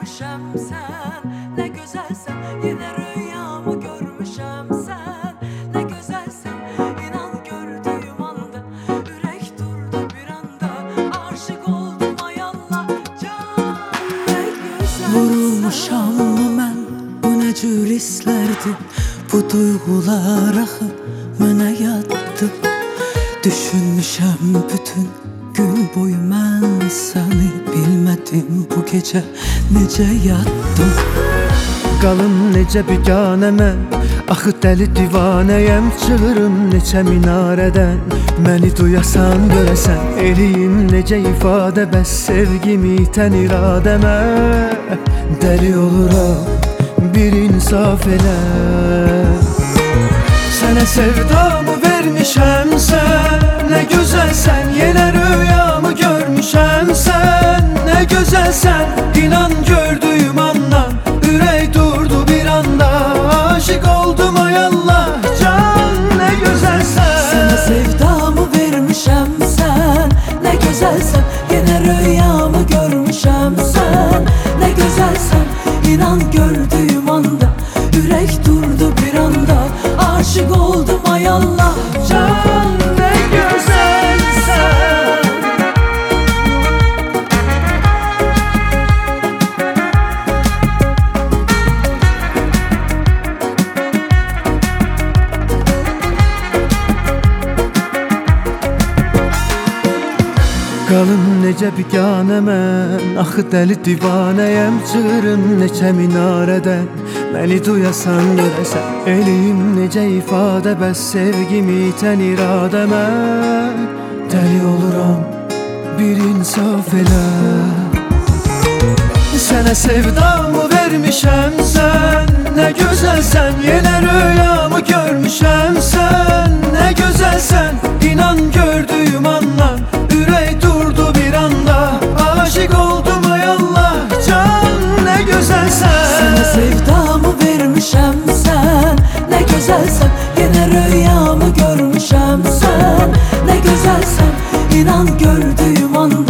görmüşəm sən, nə gözəlsən. Yenə rüyamı görmüşəm sən, nə gözəlsən. İnan gördüyüm anda ürək durdu bir anda. Aşık oldum ay Allah can, nə gözəlsən. Vurulmuşam mı mən, bu nə cür hisslərdir? Bu duyğular axı mənə yaddı. Düşünmüşəm bütün gün boyu mən səni, bilmədim bu gecə necə yatdım. Qalım necə biganə mən, axı dəli divanəyəm. Çığırım neçə minarədən, məni duyasan görəsən. Eliyim necə ifadə, bəs sevgimi itən iradəmə. Dəli oluram, bir insaf elə. Sənə sevdamı vermişəm sən, nə gözəlsən. Yenə rüyamı görmüşəm sən, nə gözəlsən. İnan gördüyüm andan ürək durdu bir anda. Aşık oldum ay Allah can, nə gözəlsən. Sənə sevdamı vermişəm sən, nə gözəlsən. Yenə rüyamı görmüşəm sən, nə gözəlsən. İnan gördüyüm anda ürək durdu bir anda. Aşık oldum ay Allah Can, nə gözəlsən. Qalım necə biganə mən, axı dəli divanəyəm. Çığırım neçə minarədən, məni duyasan görəsən. Eliyim necə ifadə, bəs sevgimi itən iradəmə. Dəli oluram, bir insaf elə. Sənə sevdamı vermişəm sən, nə gözəlsən. Yenə rüyamı görmüşəm sən, nə gözəlsən. İnan gördüyüm andan ürək durdu bir anda. Aşık oldum ay Allah can, nə gözəlsən. Sənə sevdamı vermişəm sən, nə gözəlsən. Yenə rüyamı görmüşəm sən, nə gözəlsən. İnan gördüyüm anda